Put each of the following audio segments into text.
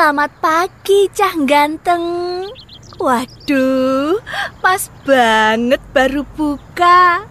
Selamat pagi, Cah Ganteng. Waduh, pas banget baru buka.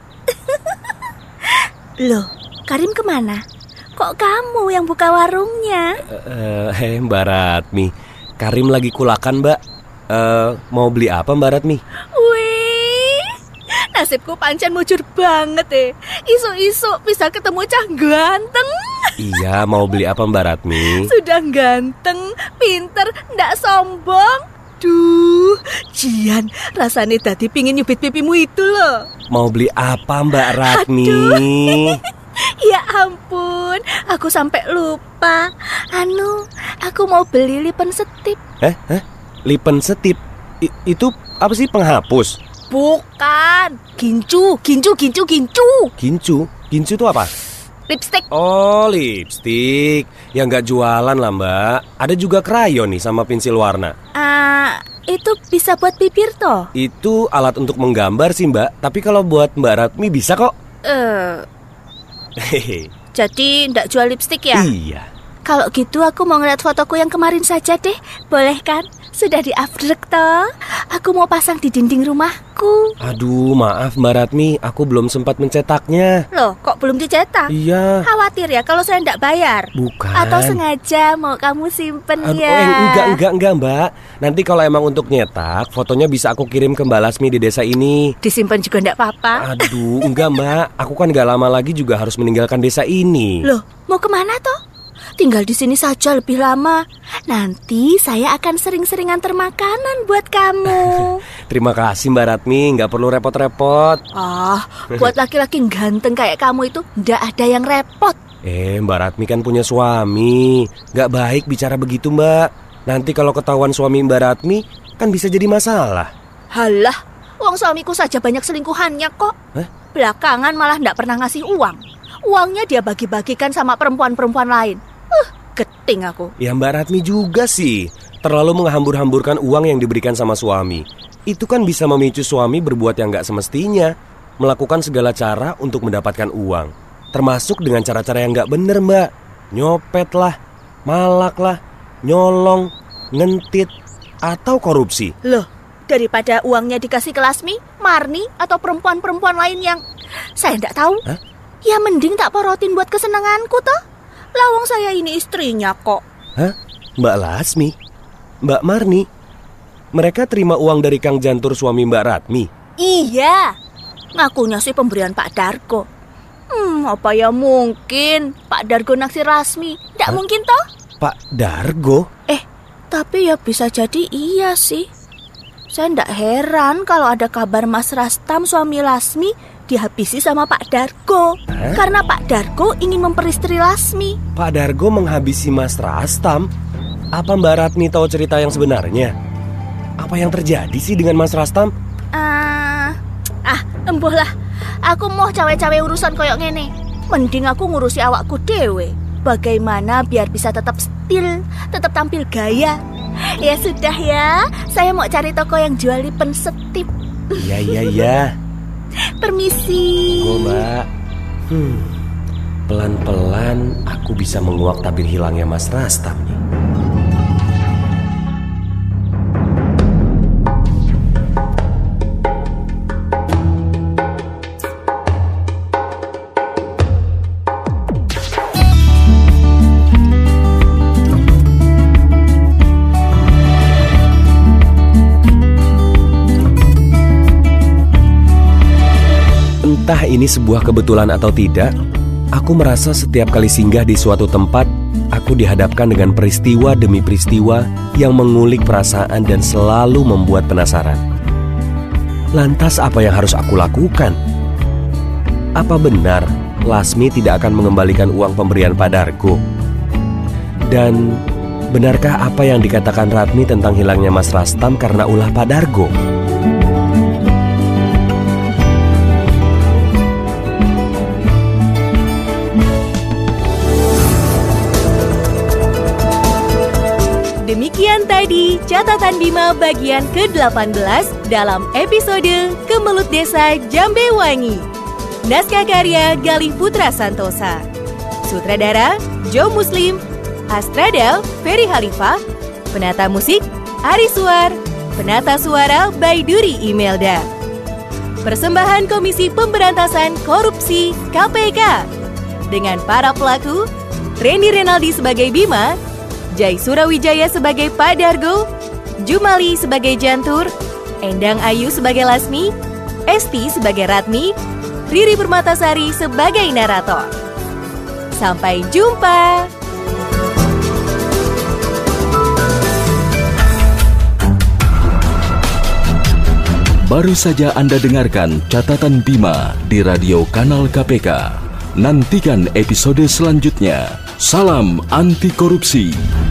Loh, Karim kemana? Kok kamu yang buka warungnya? Mbak Ratmi, Karim lagi kulakan, Mbak. Mau beli apa, Mbak Ratmi? Wih, nasibku pancen mujur banget. Isu-isu bisa ketemu Cah Ganteng. Iya, mau beli apa, Mbak Ratmi? Sudah ganteng, pinter, ndak sombong. Duh, Jian, rasanya tadi pingin nyubit pipimu itu loh. Mau beli apa, Mbak Ratmi? Ya ampun, aku sampai lupa. Aku mau beli lipen setip. Lipen setip? Itu apa sih, penghapus? Bukan, gincu. Gincu itu apa? Lipstick. Oh, lipstick. Yang nggak jualan lah, Mbak. Ada juga krayon nih sama pensil warna. Itu bisa buat bibir toh? Itu alat untuk menggambar sih, Mbak. Tapi kalau buat Mbak Ratmi bisa kok. Jadi ndak jual lipstick ya? Iya. Kalau gitu aku mau ngeliat fotoku yang kemarin saja deh. Boleh kan? Sudah di-update toh. Aku mau pasang di dinding rumahku. Aduh, maaf Mbak Ratmi, aku belum sempat mencetaknya. Loh, kok belum dicetak? Iya. Khawatir ya kalau saya ndak bayar? Bukan. Atau sengaja mau kamu simpen ya? Enggak Mbak. Nanti kalau emang untuk nyetak, fotonya bisa aku kirim ke Mbak Lasmi di desa ini. Disimpan juga ndak apa-apa? Aduh, enggak Mbak. Aku kan gak lama lagi juga harus meninggalkan desa ini. Loh, mau kemana toh? Tinggal di sini saja lebih lama. Nanti saya akan sering-sering antar makanan buat kamu. Terima kasih Mbak Ratmi, nggak perlu repot-repot. Buat laki-laki ganteng kayak kamu itu nggak ada yang repot. Mbak Ratmi kan punya suami. Nggak baik bicara begitu Mbak. Nanti kalau ketahuan suami Mbak Ratmi, kan bisa jadi masalah. Halah, uang suamiku saja banyak selingkuhannya kok. Belakangan malah nggak pernah ngasih uang. Uangnya dia bagi-bagikan sama perempuan-perempuan lain. Geting aku. Ya Mbak Ratmi juga sih. Terlalu menghambur-hamburkan uang yang diberikan sama suami. Itu kan bisa memicu suami berbuat yang gak semestinya. Melakukan segala cara untuk mendapatkan uang. Termasuk dengan cara-cara yang gak bener Mbak. Nyopet lah, malak lah, nyolong, ngentit, atau korupsi. Loh, daripada uangnya dikasih ke Lasmi, Marni, atau perempuan-perempuan lain yang saya gak tahu. Ya mending tak porotin buat kesenanganku toh. Lawang saya ini istrinya kok. Mbak Lasmi? Mbak Marni? Mereka terima uang dari Kang Jantur suami Mbak Ratmi? Iya. Ngakunya sih pemberian Pak Dargo. Apa ya mungkin Pak Dargo naksir Lasmi? Nggak mungkin toh? Pak Dargo? Tapi ya bisa jadi iya sih. Saya nggak heran kalau ada kabar Mas Rastam suami Lasmi dihabisi sama Pak Dargo. Karena Pak Dargo ingin memperistri Lasmi. Pak Dargo menghabisi Mas Rastam? Apa Mbak Ratmi tahu cerita yang sebenarnya? Apa yang terjadi sih dengan Mas Rastam? Embuh lah. Aku mau cawe-cawe urusan koyok ngene. Mending aku ngurusi awakku dewe. Bagaimana biar bisa tetap stil, tetap tampil gaya. Ya sudah ya, saya mau cari toko yang jual lipen setip. Iya. Permisi. Mbak. Pelan-pelan aku bisa menguak tabir hilangnya Mas Rastam nih. Entah ini sebuah kebetulan atau tidak, aku merasa setiap kali singgah di suatu tempat, aku dihadapkan dengan peristiwa demi peristiwa yang mengulik perasaan dan selalu membuat penasaran. Lantas apa yang harus aku lakukan? Apa benar Lasmi tidak akan mengembalikan uang pemberian Pak Dargo? Dan benarkah apa yang dikatakan Ratmi tentang hilangnya Mas Rastam karena ulah Pak Dargo? Demikian tadi catatan Bima bagian ke-18 dalam episode Kemelut Desa Jambewangi. Naskah karya Galih Putra Santosa. Sutradara Jo Muslim. Astradel Ferry Halifah. Penata musik Ari Suar, penata suara by Duri Imelda. Persembahan Komisi Pemberantasan Korupsi KPK dengan para pelaku Randy Renaldi sebagai Bima, Jai Surawijaya sebagai Pak Dargo, Jumali sebagai Jantur, Endang Ayu sebagai Lasmi, Esti sebagai Ratmi, Riri Permatasari sebagai narator. Sampai jumpa. Baru saja Anda dengarkan catatan Bima di radio kanal KPK. Nantikan episode selanjutnya. Salam anti korupsi.